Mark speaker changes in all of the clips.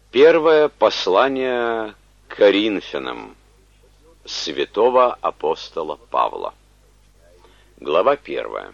Speaker 1: Первое послание к Коринфянам святого апостола Павла. Глава 1.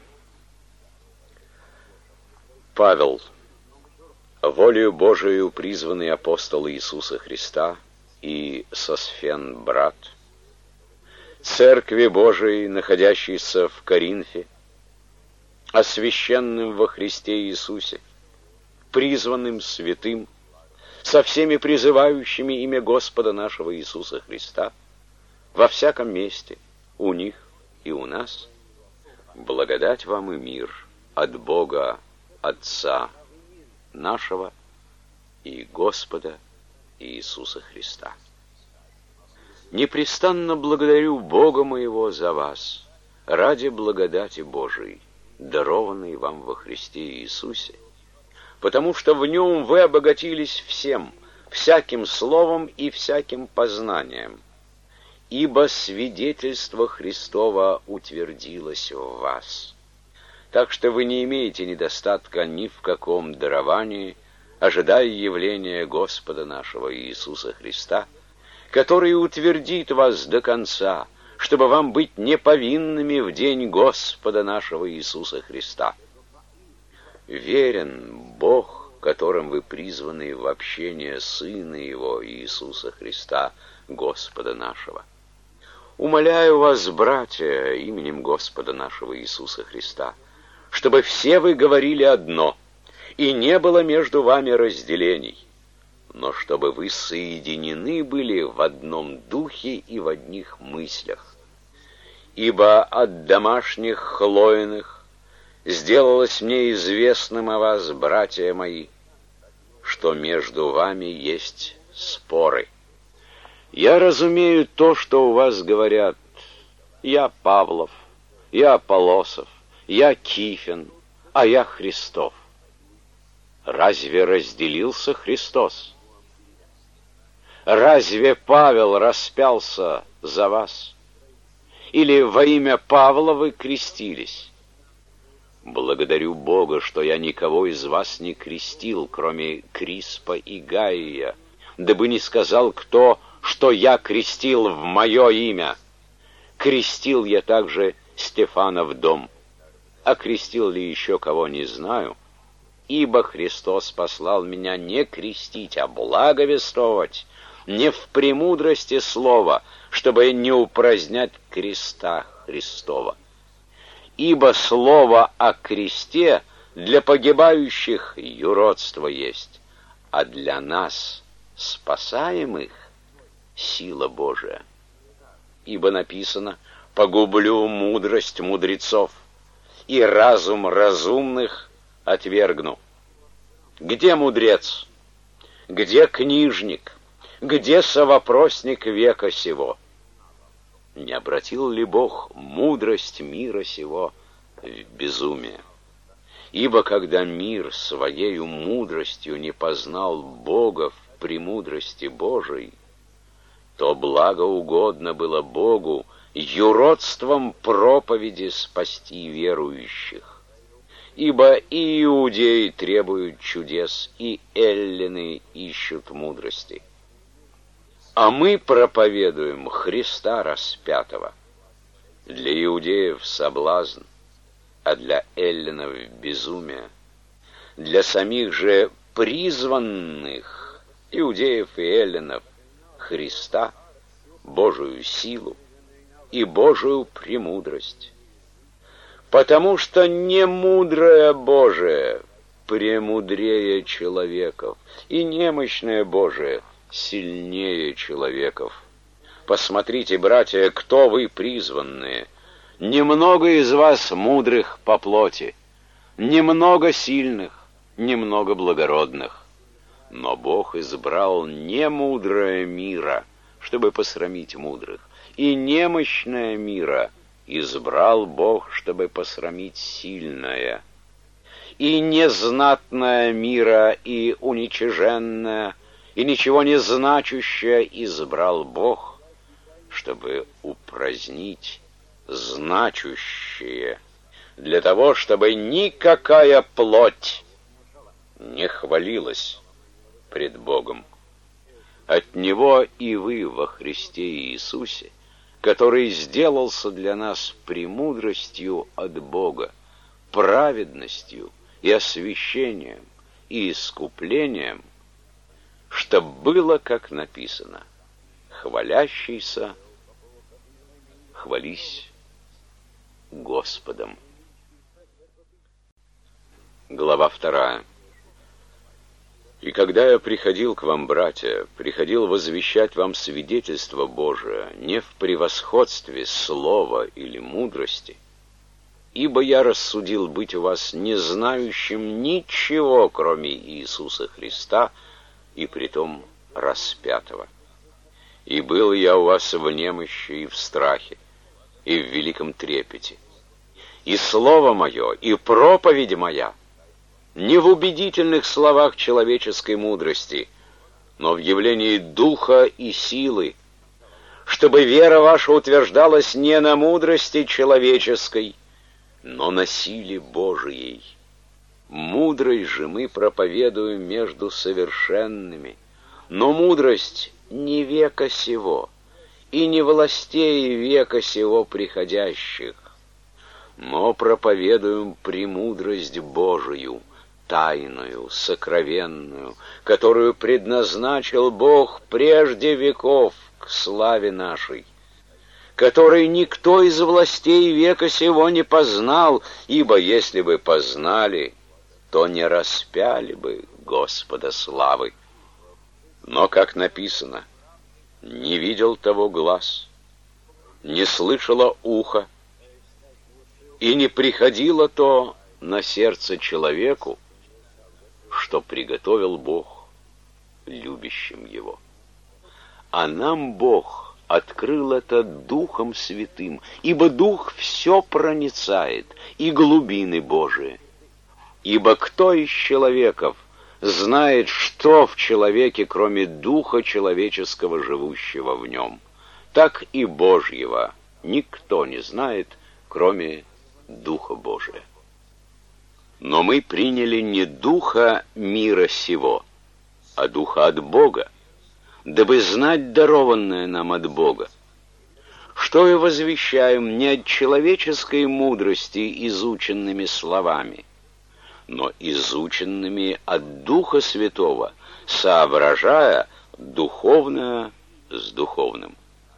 Speaker 1: Павел, волею Божией призванный апостол Иисуса Христа, и Сосфен брат, Церкви Божией, находящейся в Коринфе, освященным во Христе Иисусе, призванным святым, со всеми призывающими имя Господа нашего Иисуса Христа, во всяком месте, у них и у нас, благодать вам и мир от Бога Отца нашего и Господа Иисуса Христа. Непрестанно благодарю Бога моего за вас, ради благодати Божией, дарованной вам во Христе Иисусе, потому что в нем вы обогатились всем, всяким словом и всяким познанием, ибо свидетельство Христово утвердилось в вас. Так что вы не имеете недостатка ни в каком даровании, ожидая явления Господа нашего Иисуса Христа, который утвердит вас до конца, чтобы вам быть неповинными в день Господа нашего Иисуса Христа. Верен Бог, которым вы призваны в общение Сына Его Иисуса Христа, Господа нашего. Умоляю вас, братья, именем Господа нашего Иисуса Христа, чтобы все вы говорили одно, и не было между вами разделений, но чтобы вы соединены были в одном духе и в одних мыслях. Ибо от домашних Хлоиных сделалось мне известным о вас, братья мои, что между вами есть споры. Я разумею то, что у вас говорят: я Павлов, я Аполлосов, я Кифен, а я Христов. Разве разделился Христос? Разве Павел распялся за вас? Или во имя Павла вы крестились? Благодарю Бога, что я никого из вас не крестил, кроме Криспа и Гаия, дабы не сказал кто, что я крестил в мое имя. Крестил я также Стефана в дом, а крестил ли еще кого, не знаю, ибо Христос послал меня не крестить, а благовествовать, не в премудрости слова, чтобы не упразднять креста Христова. Ибо слово о кресте для погибающих юродство есть, а для нас, спасаемых, сила Божия. Ибо написано: погублю мудрость мудрецов, и разум разумных отвергну. Где мудрец? Где книжник? Где совопросник века сего? Не обратил ли Бог мудрость мира сего в безумие? Ибо когда мир своею мудростью не познал Бога в премудрости Божией, то благоугодно было Богу юродством проповеди спасти верующих. Ибо и иудеи требуют чудес, и эллины ищут мудрости. А мы проповедуем Христа распятого. Для иудеев соблазн, а для эллинов безумие. Для самих же призванных, иудеев и эллинов, Христа, Божию силу и Божию премудрость. Потому что немудрое Божие премудрее человеков, и немощное Божие сильнее человеков. Посмотрите, братья, кто вы призванные. Немного из вас мудрых по плоти, немного сильных, немного благородных. Но Бог избрал немудрое мира, чтобы посрамить мудрых, и немощное мира избрал Бог, чтобы посрамить сильное, и незнатное мира, и уничиженное, и ничего не значащее избрал Бог, чтобы упразднить значущее, для того, чтобы никакая плоть не хвалилась пред Богом. от Него и вы во Христе Иисусе, который сделался для нас премудростью от Бога, праведностью и освящением и искуплением, чтоб было, как написано: хвалящийся, хвались Господом. Глава 2. И когда я приходил к вам, братья, приходил возвещать вам свидетельство Божие, не в превосходстве слова или мудрости, ибо я рассудил быть у вас не знающим ничего, кроме Иисуса Христа, и притом распятого. И был я у вас в немощи и в страхе, и в великом трепете. И слово мое, и проповедь моя не в убедительных словах человеческой мудрости, но в явлении духа и силы, чтобы вера ваша утверждалась не на мудрости человеческой, но на силе Божией. Мудрость же мы проповедуем между совершенными, но мудрость не века сего, и не властей века сего приходящих, но проповедуем премудрость Божию, тайную, сокровенную, которую предназначил Бог прежде веков к славе нашей, которой никто из властей века сего не познал, ибо если бы познали, то не распяли бы Господа славы. Но, как написано, не видел того глаз, не слышало ухо, и не приходило то на сердце человеку, что приготовил Бог любящим Его. А нам Бог открыл это Духом Святым, ибо Дух все проницает, и глубины Божии. Ибо кто из человеков знает, что в человеке, кроме Духа человеческого, живущего в нем? Так и Божьего никто не знает, кроме Духа Божия. Но мы приняли не духа мира сего, а духа от Бога, дабы знать дарованное нам от Бога. Что и возвещаем не от человеческой мудрости изученными словами, но изученными от Духа Святого, соображая духовное с духовным.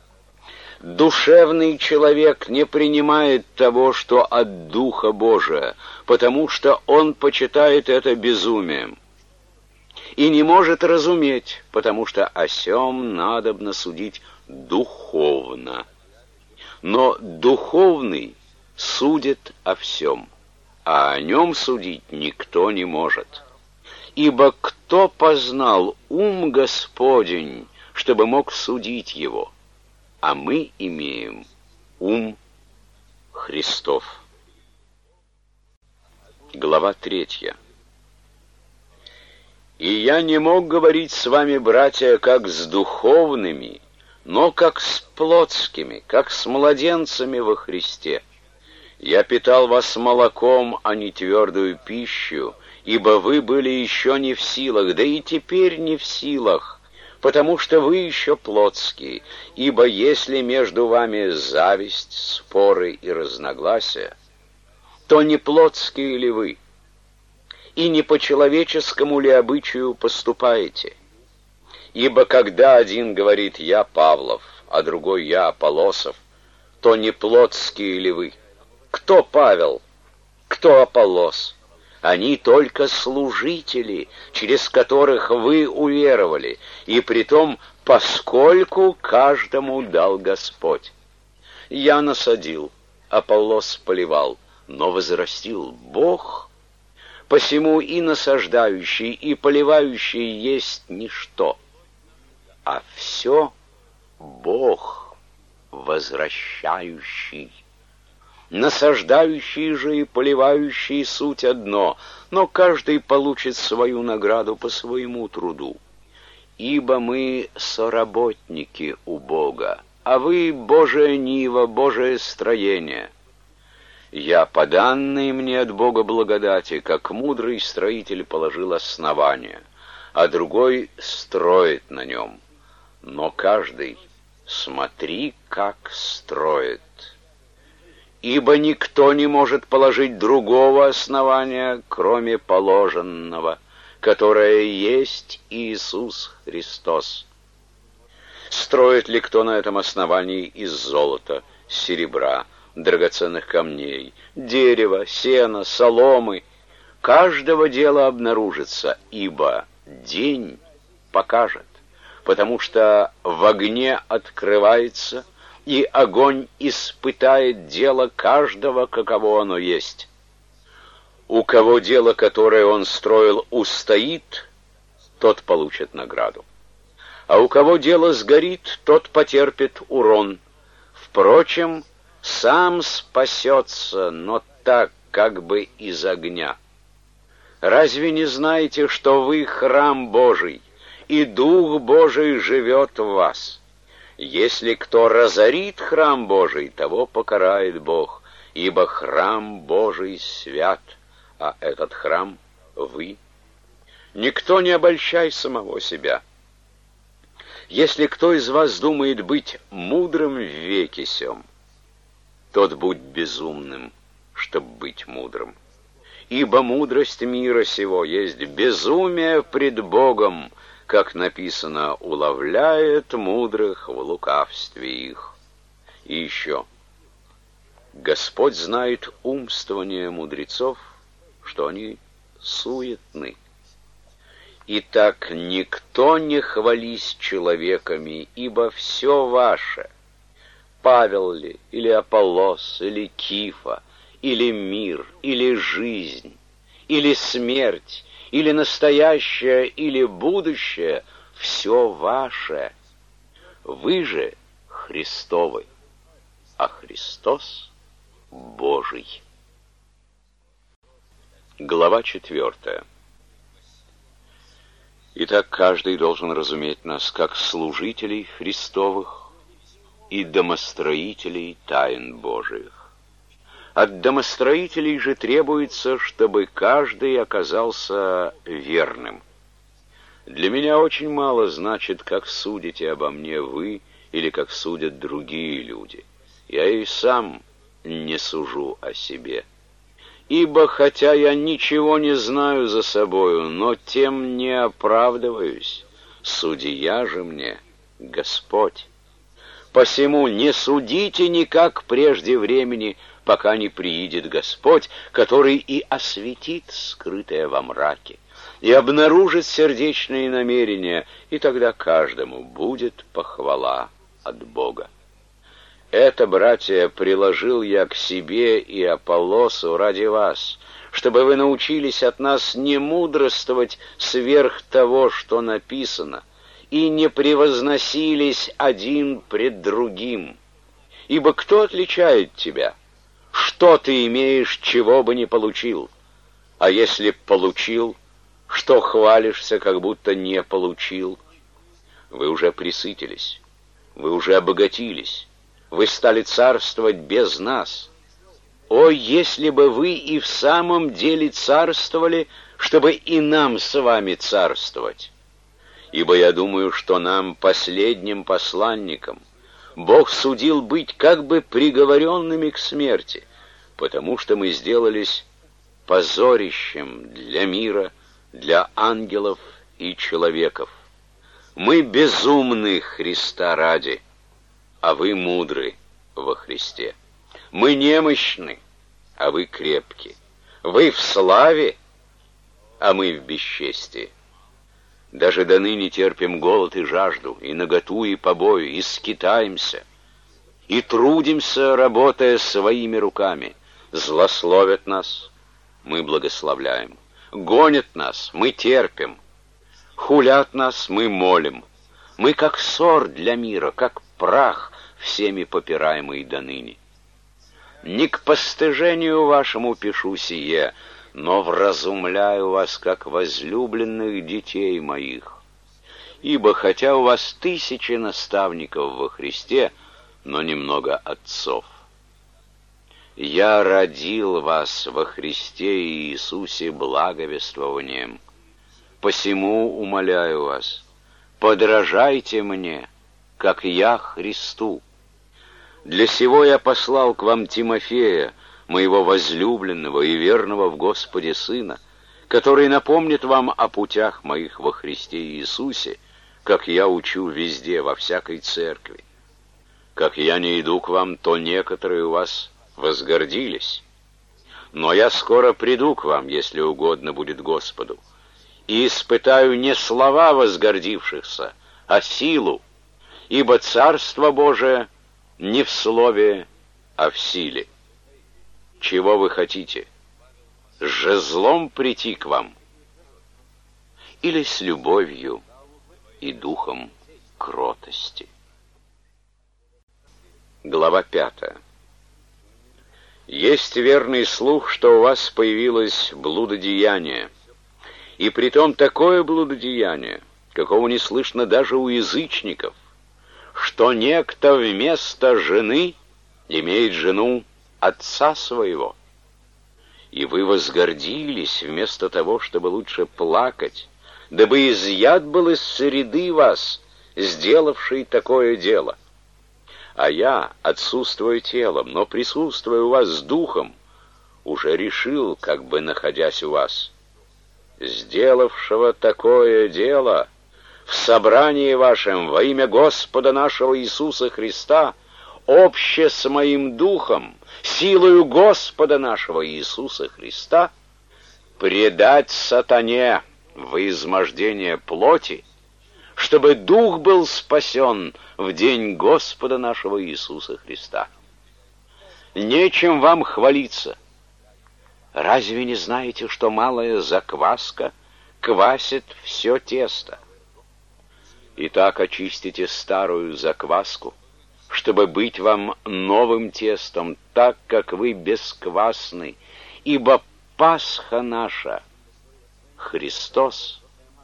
Speaker 1: Душевный человек не принимает того, что от Духа Божия, потому что он почитает это безумием, и не может разуметь, потому что о сем надобно судить духовно. Но духовный судит о всем, а о нем судить никто не может. Ибо кто познал ум Господень, чтобы мог судить его? А мы имеем ум Христов. Глава 3. И я не мог говорить с вами, братья, как с духовными, но как с плотскими, как с младенцами во Христе. Я питал вас молоком, а не твердую пищу, ибо вы были еще не в силах, да и теперь не в силах, потому что вы еще плотские. Ибо если между вами зависть, споры и разногласия, то не плотские ли вы, и не по человеческому ли обычаю поступаете? Ибо когда один говорит «я Павлов», а другой «я Аполлосов», то не плотские ли вы? Кто Павел, кто Аполлос? Они только служители, через которых вы уверовали, и притом поскольку каждому дал Господь. Я насадил, Аполлос поливал, но возрастил Бог. Посему и насаждающий, и поливающий есть ничто, а все Бог возвращающий. Насаждающий же и поливающий суть одно, но каждый получит свою награду по своему труду. Ибо мы соработники у Бога, а вы Божия нива, Божие строение. Я, по данной мне от Бога благодати, как мудрый строитель положил основание, а другой строит на нем. Но каждый смотри, как строит. Ибо никто не может положить другого основания, кроме положенного, которое есть Иисус Христос. Строит ли кто на этом основании из золота, серебра, драгоценных камней, дерева, сена, соломы? Каждого дела обнаружится, ибо день покажет, потому что в огне открывается, и огонь испытает дело каждого, каково оно есть. У кого дело, которое он строил, устоит, тот получит награду. А у кого дело сгорит, тот потерпит урон. Впрочем, сам спасется, но так, как бы из огня. Разве не знаете, что вы храм Божий, и Дух Божий живет в вас? Если кто разорит храм Божий, того покарает Бог, ибо храм Божий свят, а этот храм — вы. Никто не обольщай самого себя. Если кто из вас думает быть мудрым в веке сем, тот будь безумным, чтоб быть мудрым. Ибо мудрость мира сего есть безумие пред Богом, как написано, уловляет мудрых в лукавстве их. И еще, Господь знает умствование мудрецов, что они суетны. Итак, никто не хвались человеками, ибо все ваше, Павел ли, или Аполлос, или Кифа, или мир, или жизнь, или смерть, или настоящее, или будущее, все ваше. Вы же Христовы, а Христос Божий. Глава 4. Итак, каждый должен разуметь нас как служителей Христовых и домостроителей тайн Божиих. От домостроителей же требуется, чтобы каждый оказался верным. Для меня очень мало значит, как судите обо мне вы или как судят другие люди. Я и сам не сужу о себе. Ибо, хотя я ничего не знаю за собою, но тем не оправдываюсь. Судья же мне Господь. Посему не судите никак прежде времени, пока не приидет Господь, который и осветит скрытое во мраке, и обнаружит сердечные намерения, и тогда каждому будет похвала от Бога. Это, братья, приложил я к себе и Аполлосу ради вас, чтобы вы научились от нас не мудрствовать сверх того, что написано, и не превозносились один пред другим. Ибо кто отличает тебя? Что ты имеешь, чего бы не получил? А если получил, что хвалишься, как будто не получил? Вы уже пресытились, вы уже обогатились, вы стали царствовать без нас. О, если бы вы и в самом деле царствовали, чтобы и нам с вами царствовать! Ибо я думаю, что нам, последним посланникам, Бог судил быть как бы приговоренными к смерти, потому что мы сделались позорищем для мира, для ангелов и человеков. Мы безумны Христа ради, а вы мудры во Христе. Мы немощны, а вы крепки. Вы в славе, а мы в бесчестии. Даже до ныне терпим голод и жажду, и наготу, и побои, и скитаемся, и трудимся, работая своими руками. Злословят нас, мы благословляем. Гонят нас, мы терпим. Хулят нас, мы молим. Мы как ссор для мира, как прах, всеми попираемый доныне. Не к постыжению вашему пишу сие, но вразумляю вас, как возлюбленных детей моих. Ибо хотя у вас 1000 наставников во Христе, но немного отцов. Я родил вас во Христе Иисусе благовествованием. Посему умоляю вас, подражайте мне, как я Христу. Для сего я послал к вам Тимофея, моего возлюбленного и верного в Господе сына, который напомнит вам о путях моих во Христе Иисусе, как я учу везде, во всякой церкви. Как я не иду к вам, то некоторые у вас возгордились. Но я скоро приду к вам, если угодно будет Господу, и испытаю не слова возгордившихся, а силу, ибо Царство Божие не в слове, а в силе. Чего вы хотите? С жезлом прийти к вам? Или с любовью и духом кротости? Глава 5. Есть верный слух, что у вас появилось блудодеяние, и притом такое блудодеяние, какого не слышно даже у язычников, что некто вместо жены имеет жену отца своего. И вы возгордились вместо того, чтобы лучше плакать, дабы изъят был из среды вас, сделавший такое дело. А я, отсутствуя телом, но присутствуя у вас с духом, уже решил, как бы находясь у вас, сделавшего такое дело в собрании вашем во имя Господа нашего Иисуса Христа, обще с моим духом, силою Господа нашего Иисуса Христа, предать сатане во измождение плоти, чтобы дух был спасен в день Господа нашего Иисуса Христа. Нечем вам хвалиться. Разве не знаете, что малая закваска квасит все тесто? Итак, очистите старую закваску, чтобы быть вам новым тестом, так как вы бесквасны, ибо Пасха наша, Христос,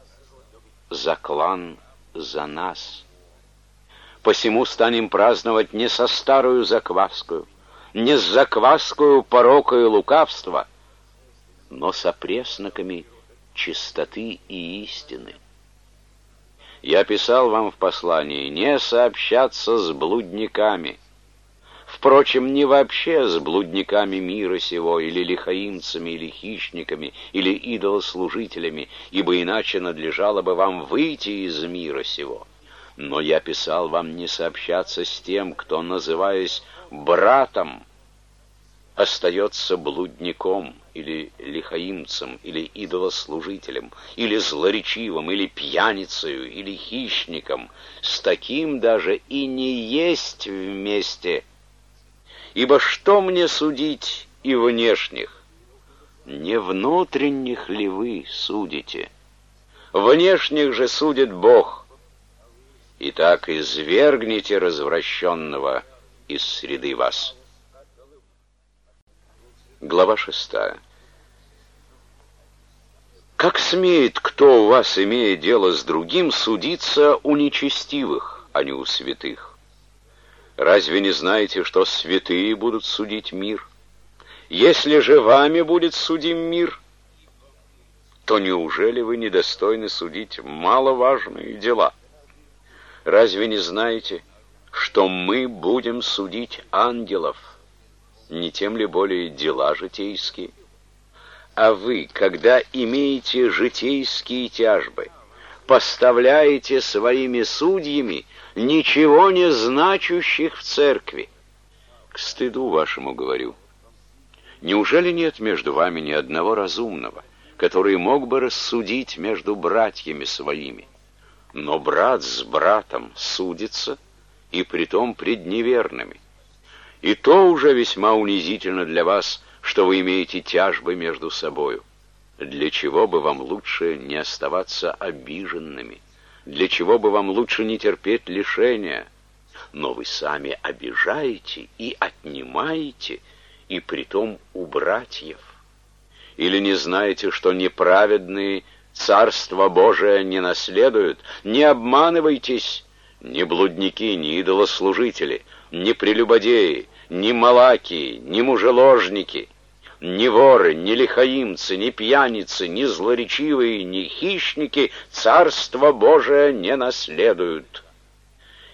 Speaker 1: заклан за нас. Посему станем праздновать не со старую закваскою, не с закваскою порока и лукавства, но со пресноками чистоты и истины. Я писал вам в послании не сообщаться с блудниками, впрочем, не вообще с блудниками мира сего, или лихаимцами, или хищниками, или идолослужителями, ибо иначе надлежало бы вам выйти из мира сего. Но я писал вам не сообщаться с тем, кто, называясь братом, остается блудником, или лихаимцем, или идолослужителем, или злоречивым, или пьяницею, или хищником. С таким даже и не есть вместе. Ибо что мне судить и внешних? Не внутренних ли вы судите? Внешних же судит Бог. Итак, извергните развращенного из среды вас. Глава 6. Как смеет кто у вас, имея дело с другим, судиться у нечестивых, а не у святых? Разве не знаете, что святые будут судить мир? Если же вами будет судим мир, то неужели вы недостойны судить маловажные дела? Разве не знаете, что мы будем судить ангелов? Не тем ли более дела житейские? А вы, когда имеете житейские тяжбы, поставляете своими судьями ничего не значащих в церкви. К стыду вашему говорю. Неужели нет между вами ни одного разумного, который мог бы рассудить между братьями своими? Но брат с братом судится, и притом пред неверными. И то уже весьма унизительно для вас, что вы имеете тяжбы между собою. Для чего бы вам лучше не оставаться обиженными? Для чего бы вам лучше не терпеть лишения? Но вы сами обижаете и отнимаете, и притом у братьев. Или не знаете, что неправедные Царство Божие не наследуют? Не обманывайтесь, ни блудники, ни идолослужители, ни прелюбодеи, ни малакии, ни мужеложники, ни воры, ни лихаимцы, ни пьяницы, ни злоречивые, ни хищники Царство Божие не наследуют.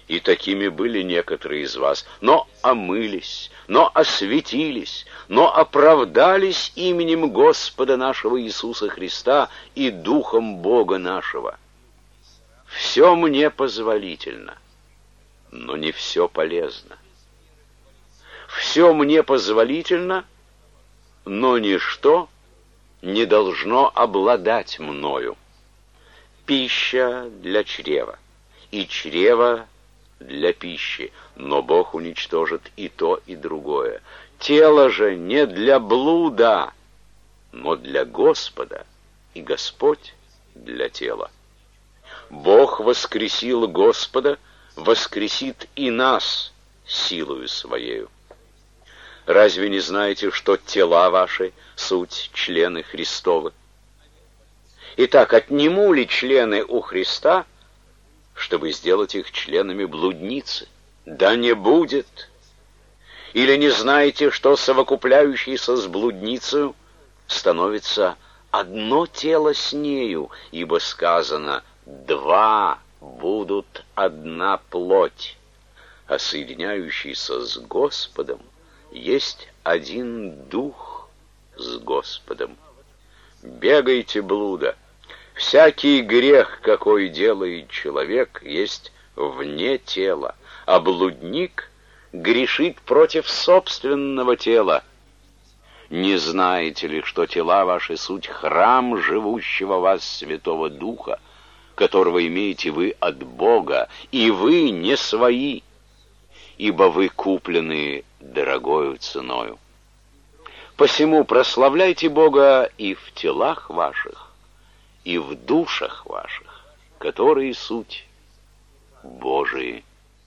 Speaker 1: И такими были некоторые из вас, но омылись, но осветились, но оправдались именем Господа нашего Иисуса Христа и Духом Бога нашего. Все мне позволительно, но не все полезно. Все мне позволительно, но ничто не должно обладать мною. Пища для чрева, и чрево для пищи, но Бог уничтожит и то, и другое. Тело же не для блуда, но для Господа, и Господь для тела. Бог воскресил Господа, воскресит и нас силою Своею. Разве не знаете, что тела ваши суть члены Христовы? Итак, отниму ли члены у Христа, чтобы сделать их членами блудницы? Да не будет. Или не знаете, что совокупляющийся с блудницею становится одно тело с нею, ибо сказано: два будут одна плоть, а соединяющийся с Господом есть один дух с Господом. Бегайте блуда. Всякий грех, какой делает человек, есть вне тела, а блудник грешит против собственного тела. Не знаете ли, что тела ваши суть храм живущего в вас Святого Духа, которого имеете вы от Бога, и вы не свои, ибо вы куплены дорогою ценою. Посему прославляйте Бога и в телах ваших, и в душах ваших, которые суть Божии.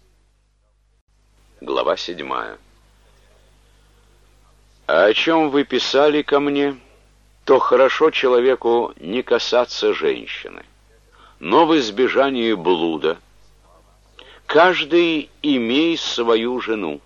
Speaker 1: Глава 7. А о чем вы писали ко мне, то хорошо человеку не касаться женщины, но в избежании блуда каждый имей свою жену,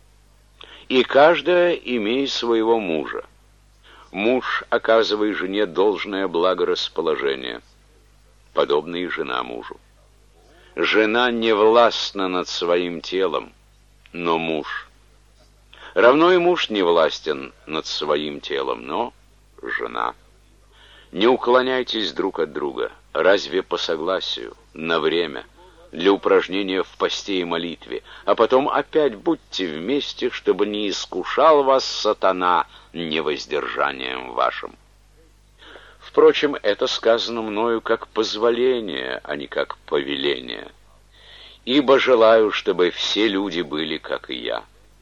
Speaker 1: и каждая имей своего мужа. Муж оказывай жене должное благорасположение, подобно и жена мужу. Жена не властна над своим телом, но муж. Равно и муж не властен над своим телом, но жена. Не уклоняйтесь друг от друга, разве по согласию, на время, для упражнения в посте и молитве, а потом опять будьте вместе, чтобы не искушал вас сатана невоздержанием вашим. Впрочем, это сказано мною как позволение, а не как повеление. Ибо желаю, чтобы все люди были, как и я.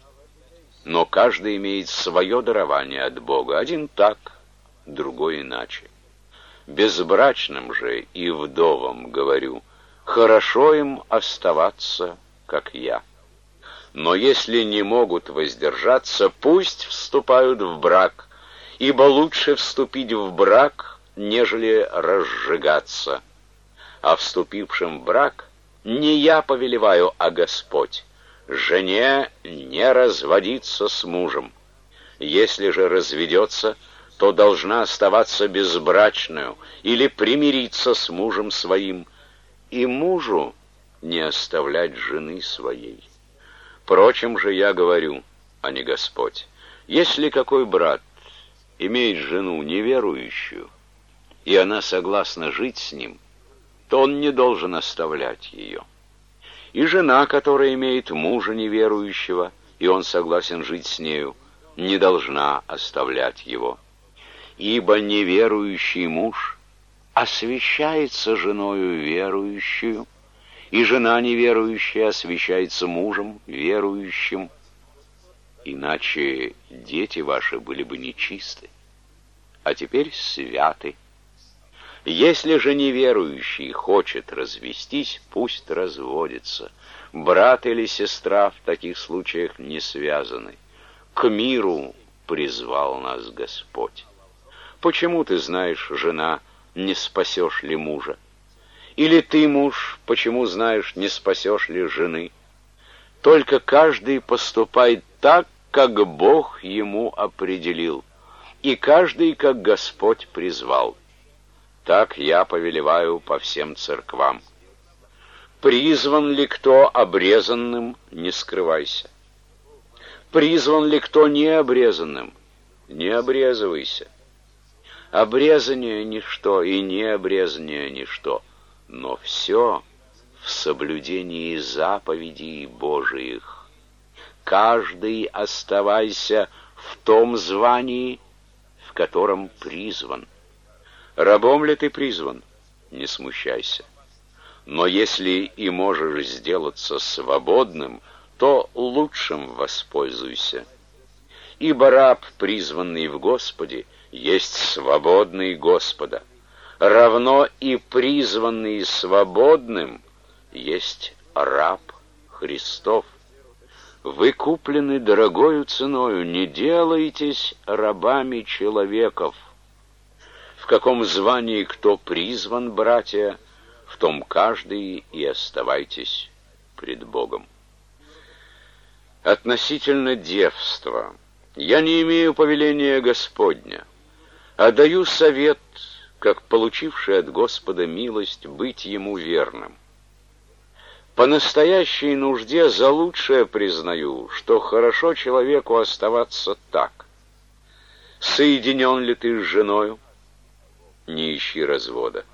Speaker 1: Но каждый имеет свое дарование от Бога, один так, другой иначе. Безбрачным же и вдовам говорю: хорошо им оставаться, как я. Но если не могут воздержаться, пусть вступают в брак, ибо лучше вступить в брак, нежели разжигаться. А вступившим в брак не я повелеваю, а Господь: жене не разводиться с мужем. Если же разведется, то должна оставаться безбрачную или примириться с мужем своим, и мужу не оставлять жены своей. Впрочем же я говорю, а не Господь: если какой брат имеет жену неверующую, и она согласна жить с ним, то он не должен оставлять ее. И жена, которая имеет мужа неверующего, и он согласен жить с нею, не должна оставлять его. Ибо неверующий муж освящается женою верующую, и жена неверующая освящается мужем верующим. Иначе дети ваши были бы нечисты, а теперь святы. Если же неверующий хочет развестись, пусть разводится. Брат или сестра в таких случаях не связаны. К миру призвал нас Господь. Почему ты знаешь, жена, не спасешь ли мужа? Или ты, муж, почему знаешь, не спасешь ли жены? Только каждый поступает так, как Бог ему определил, и каждый, как Господь призвал. Так я повелеваю по всем церквам. Призван ли кто обрезанным, не скрывайся. Призван ли кто необрезанным, не обрезывайся. Обрезание — ничто, и необрезание — ничто, но все в соблюдении заповедей Божиих. Каждый оставайся в том звании, в котором призван. Рабом ли ты призван, не смущайся. Но если и можешь сделаться свободным, то лучшим воспользуйся. Ибо раб, призванный в Господе, есть свободный Господа. Равно и призванный свободным есть раб Христов. Вы куплены дорогою ценою, не делайтесь рабами человеков. В каком звании кто призван, братья, в том каждый и оставайтесь пред Богом. Относительно девства я не имею повеления Господня, а даю совет, как получивший от Господа милость, быть Ему верным. По настоящей нужде за лучшее признаю, что хорошо человеку оставаться так. Соединен ли ты с женою? Не ищи развода.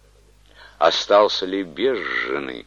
Speaker 1: Остался ли без жены?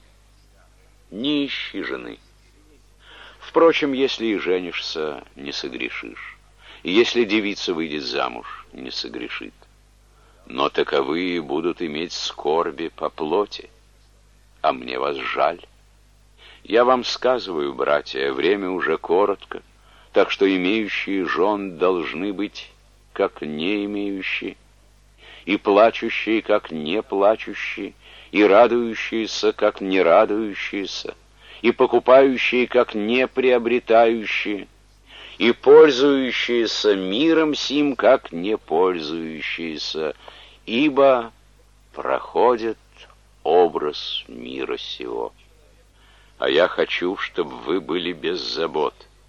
Speaker 1: Не ищи жены. Впрочем, если и женишься, не согрешишь. И если девица выйдет замуж, не согрешит. Но таковые будут иметь скорби по плоти. А мне вас жаль. Я вам сказываю, братья, время уже коротко, так что имеющие жен должны быть, как не имеющие, и плачущие, как не плачущие, и радующиеся, как не радующиеся, и покупающие, как не приобретающие, и пользующиеся миром сим, как не пользующиеся, ибо проходит образ мира сего. А я хочу, чтобы вы были без забот.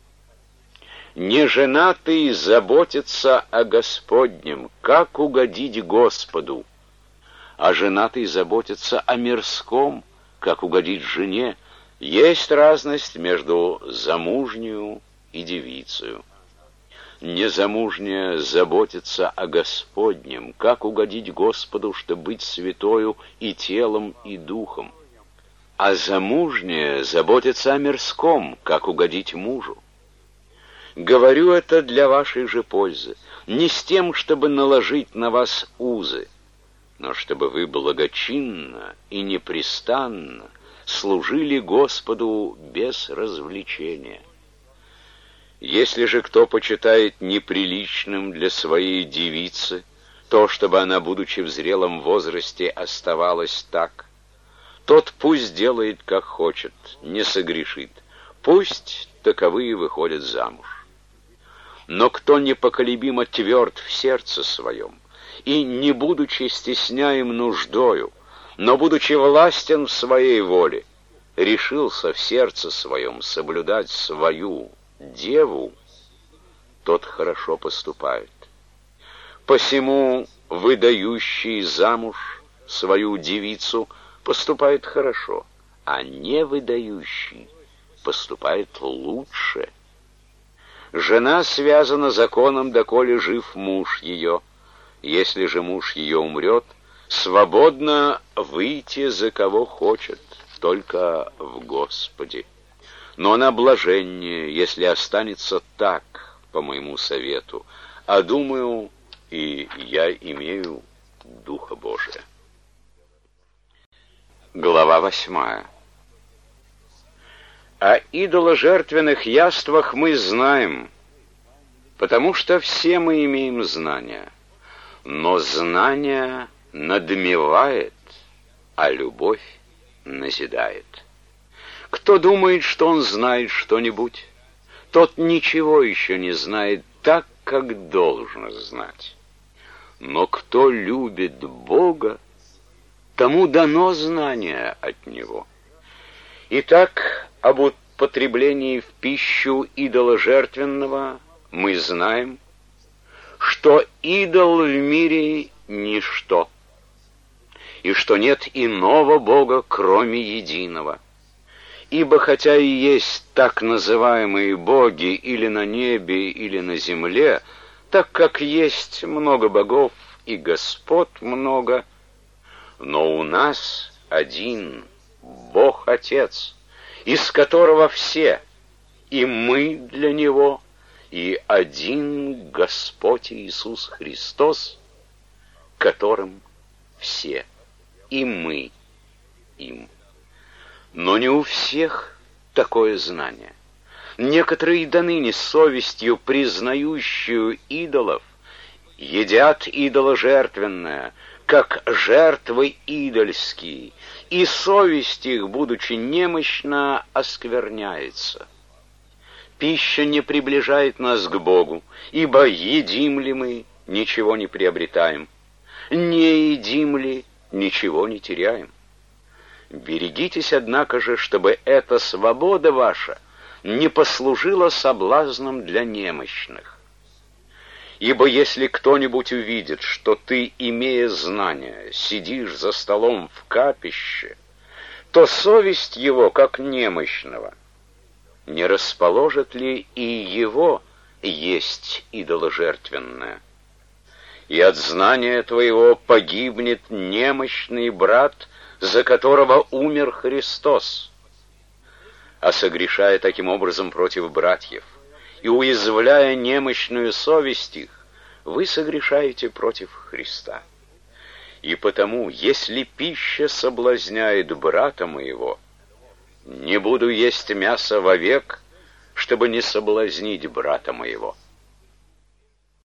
Speaker 1: Неженатый заботится о Господнем, как угодить Господу, а женатый заботится о мирском, как угодить жене. Есть разность между замужнею и девицею. Незамужняя заботится о Господнем, как угодить Господу, чтобы быть святою и телом, и духом. А замужняя заботится о мирском, как угодить мужу. Говорю это для вашей же пользы, не с тем, чтобы наложить на вас узы, но чтобы вы благочинно и непрестанно служили Господу без развлечения. Если же кто почитает неприличным для своей девицы то, чтобы она, будучи в зрелом возрасте, оставалась так, тот пусть делает, как хочет, не согрешит, пусть таковые выходят замуж. Но кто непоколебимо тверд в сердце своем, и, не будучи стесняем нуждою, но, будучи властен в своей воле, решился в сердце своем соблюдать свою деву, тот хорошо поступает. Посему выдающий замуж свою девицу поступает хорошо, а не выдающий поступает лучше. Жена связана законом, доколе жив муж ее. Если же муж ее умрет, свободно выйти за кого хочет, только в Господе. Но она блаженнее, если останется так, по моему совету, а думаю, и я имею Духа Божия. Глава 8. О идоложертвенных яствах мы знаем, потому что все мы имеем знания. Но знание надмевает, а любовь назидает. Кто думает, что он знает что-нибудь, тот ничего еще не знает так, как должно знать. Но кто любит Бога, тому дано знание от Него. Итак, об употреблении в пищу идоложертвенного мы знаем, что идол в мире — ничто. и что нет иного Бога, кроме единого. Ибо хотя и есть так называемые боги или на небе, или на земле, так как есть много богов и господ много, но у нас один Бог Отец, из которого все, и мы для Него, и один Господь Иисус Христос, которым все, и мы им. Но не у всех такое знание. Некоторые до ныне совестью признающую идолов едят идоложертвенное, как жертвы идольские, и совесть их, будучи немощна, оскверняется. Пища не приближает нас к Богу, ибо едим ли мы, ничего не приобретаем, не едим ли, ничего не теряем. Берегитесь, однако же, чтобы эта свобода ваша не послужила соблазном для немощных. Ибо если кто-нибудь увидит, что ты, имея знания, сидишь за столом в капище, то совесть его, как немощного, не расположит ли и его есть идоложертвенное? И от знания твоего погибнет немощный брат, за которого умер Христос. А согрешая таким образом против братьев и уязвляя немощную совесть их, вы согрешаете против Христа. И потому, если пища соблазняет брата моего, не буду есть мясо вовек, чтобы не соблазнить брата моего.